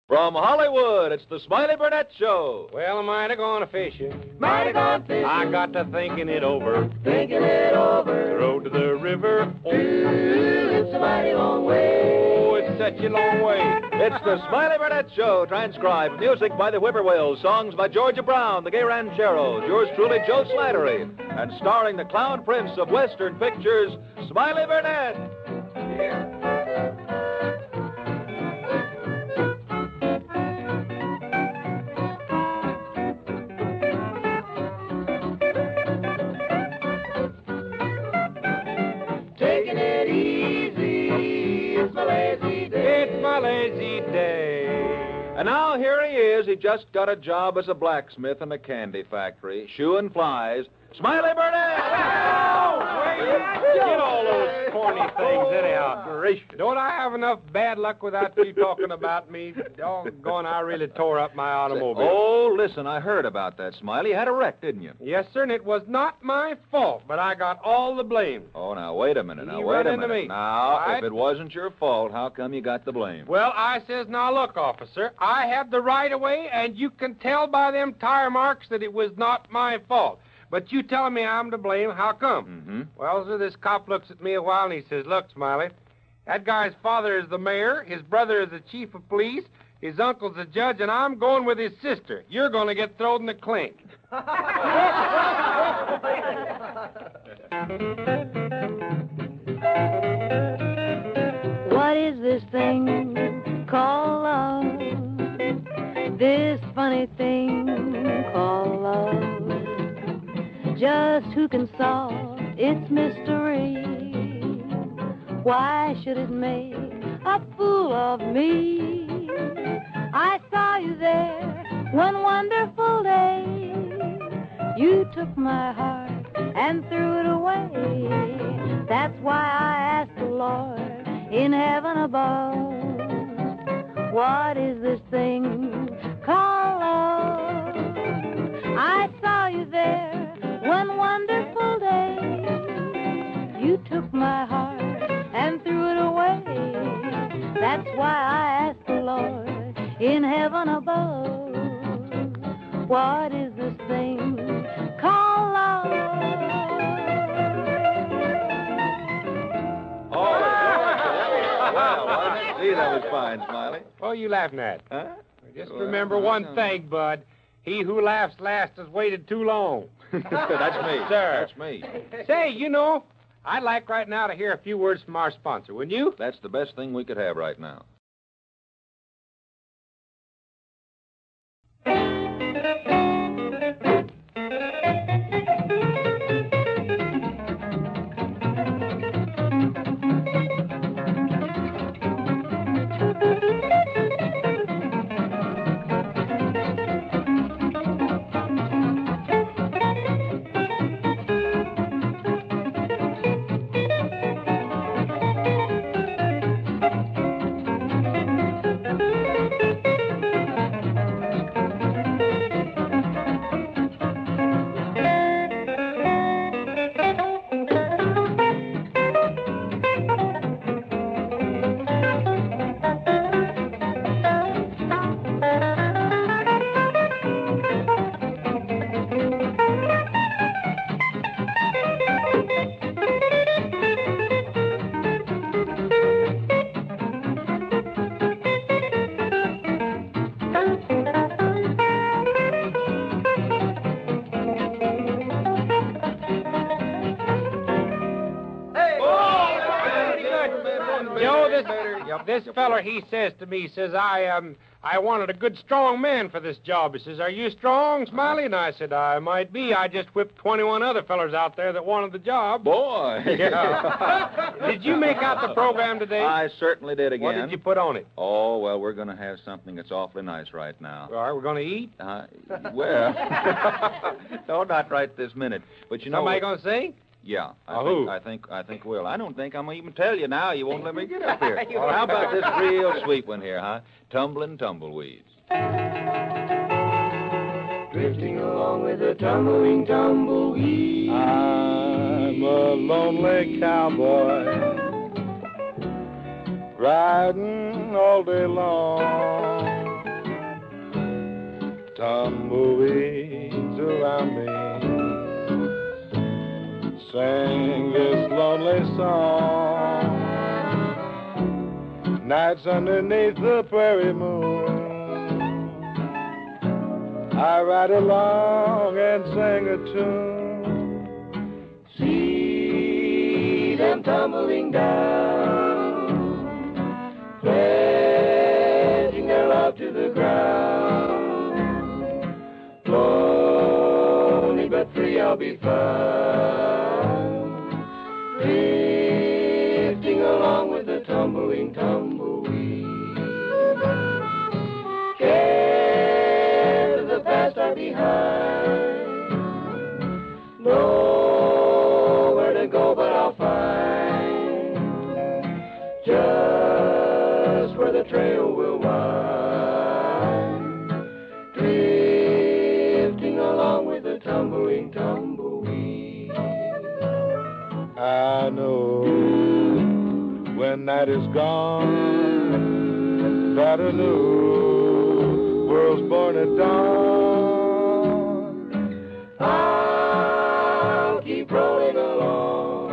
From Hollywood, it's the Smiley Burnett Show. Well, I might have gone a-fishing. Might have gone fishing. I got to thinking it over. Thinking it over. The road to the river. Ooh, it's a mighty long way. Oh, it's such a long way. It's the Smiley Burnett Show, transcribed. Music by the Whippoorwills, songs by Georgia Brown, the Gay Rancheros, yours truly, Joe Slattery, and starring the clown prince of Western pictures, Smiley Burnett. Taking it easy. It's my lazy day. It's my lazy day. And now here he is. He just got a job as a blacksmith in a candy factory, shoeing flies. Smiley Burnett! Get all those corny things anyhow. Don't I have enough bad luck without you talking about me? Doggone, I really tore up my automobile. Oh, listen, I heard about that, Smiley. You had a wreck, didn't you? Yes, sir, and it was not my fault, but I got all the blame. Oh, now, wait a minute. You run into me. Now, Right. if it wasn't your fault, how come you got the blame? Well, I says, now look, officer, I had the right of way, and you can tell by them tire marks that it was not my fault. But you telling me I'm to blame, how come? Mm-hmm. Well, sir, this cop looks at me a while, and he says, look, Smiley, that guy's father is the mayor, his brother is the chief of police, his uncle's the judge, and I'm going with his sister. You're going to get thrown in the clink. What is this thing called love? This funny thing called love. Just who can solve its mystery? Why should it make a fool of me? I saw you there one wonderful day. You took my heart and threw it away. That's why I asked the Lord in heaven above, what is this thing called love? I saw you there one wonderful day. You took my heart and threw it away. That's why I asked the Lord in heaven above, what is this thing called love? Well, see, that was fine, Smiley. What are you laughing at? Huh? Just remember one thing, Bud. He who laughs last has waited too long. That's me. Sir. That's me. Say, you know, I'd like right now to hear a few words from our sponsor, wouldn't you? That's the best thing we could have right now. This feller, he says to me, he says, I wanted a good, strong man for this job. He says, are you strong, Smiley? And I said, I might be. I just whipped 21 other fellers out there that wanted the job. Boy. Yeah. Did you make out the program today? I certainly did again. What did you put on it? Oh, well, we're going to have something that's awfully nice right now. All right, we're going to eat? Well, no, not right this minute. But you know... Somebody going to sing? Yeah, who? I think we'll. I don't think I'm going to even tell you now. You won't let me get up here. Well, how about this real sweet one here, huh? Tumbling Tumbleweeds. Drifting along with the tumbling tumbleweed. I'm a lonely cowboy, riding all day long. tumbleweeds around me. Sing this lonely song. Nights underneath the prairie moon, I ride along and sing a tune. See them tumbling down, pledging their love to the ground. Lonely but free I'll be found, drifting along with the tumbling tumbleweed. Cares of the past are behind, nowhere to go but I'll find just where the trail will wind, drifting along with the tumbling tumbleweed. I know when night is gone that a new world's born at dawn. I'll keep rolling along.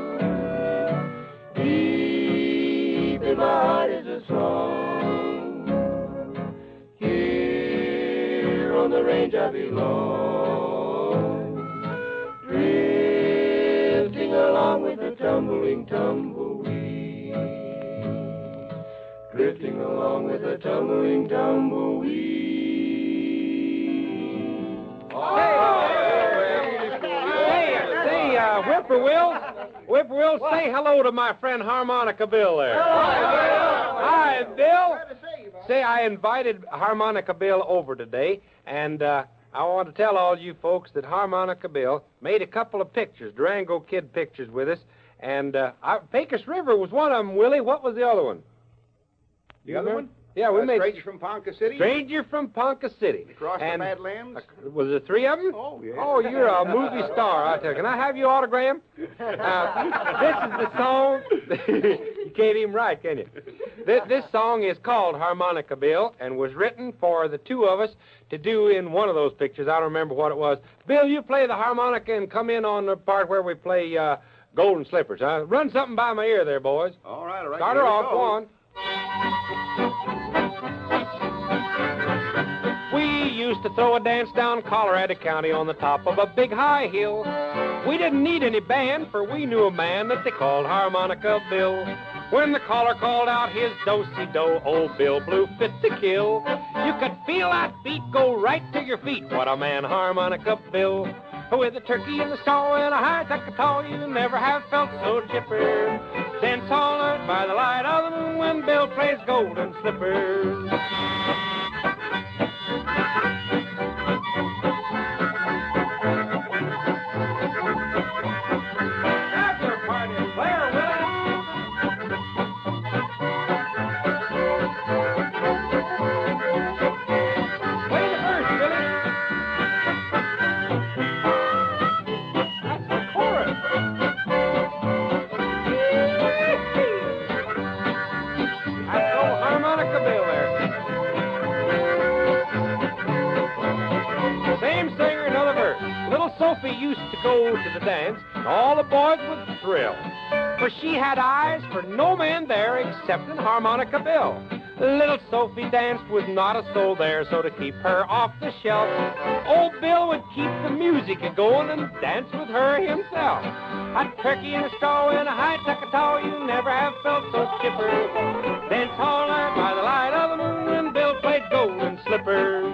Deep in my heart is a song. Here on the range I belong, drifting along with the tumbling tumbleweed, drifting along with the tumbling tumbleweed. Whippoorwill, say hello to my friend Harmonica Bill there. Hi, Bill. Say, I invited Harmonica Bill over today, and I want to tell all you folks that Harmonica Bill made a couple of pictures, Durango Kid pictures with us, and Pecos River was one of them, Willie. What was the other one? The other one? Yeah, we made... Stranger from Ponca City? Stranger from Ponca City. Across the Badlands? Was there three of them? Oh, yeah. Oh, you're a movie star, I tell you. Can I have your autograph? This is the song. You can't even write, can you? This song is called Harmonica Bill and was written for the two of us to do in one of those pictures. I don't remember what it was. Bill, you play the harmonica and come in on the part where we play Golden Slippers. Run something by my ear there, boys. All right, all right. Start her off. Go on. We used to throw a dance down Colorado County on the top of a big high hill. We didn't need any band, for we knew a man that they called Harmonica Bill. When the caller called out his do-si-do, old Bill blew fit to kill. You could feel that beat go right to your feet. What a man, Harmonica Bill. With a turkey in the stall and a high tuckatall, you never have felt so chipper. Dance all night by the light of the moon when Bill plays Golden Slippers. After party, Blair play the verse, Billy. That's the chorus. That's old Harmonica Bill there. Same singer, another verse. Little Sophie used to go to the dance, and all the boys would thrill, for she had eyes for no man there excepting Harmonica Bill. Little Sophie danced with not a soul there, so to keep her off the shelf, old Bill would keep the music a-going and dance with her himself. A turkey in a stall and a high tuckatall, you never have felt so chipper. Dance all night by the light of the moon when Bill played Golden Slippers.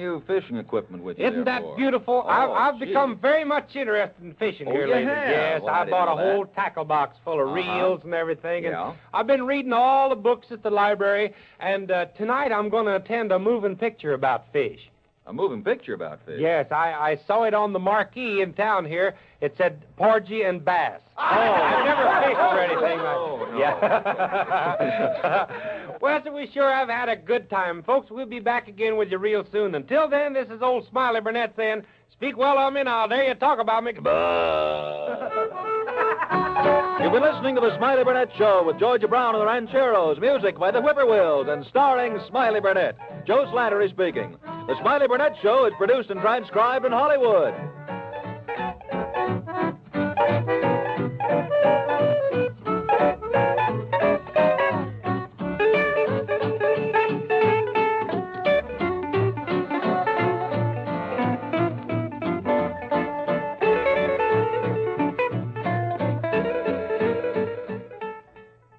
new fishing equipment with you. Isn't that therefore. beautiful? Oh, I've gee. become very much interested in fishing here you lately. have? Yes, Well, I I didn't bought a know that. whole tackle box full of reels and everything. Yeah. And I've been reading all the books at the library, and tonight I'm going to attend a moving picture about fish. A moving picture about fish. Yes, I saw it on the marquee in town here. It said Porgy and Bass. Oh, I've never fished or anything like no. Yeah. Well, so we sure have had a good time. Folks, we'll be back again with you real soon. Until then, this is old Smiley Burnett saying, speak well of me and I'll dare you talk about me. You've been listening to the Smiley Burnett Show with Georgia Brown and the Rancheros, music by the Whippoorwills, and starring Smiley Burnett. Joe Slattery speaking. The Smiley Burnett Show is produced and transcribed in Hollywood.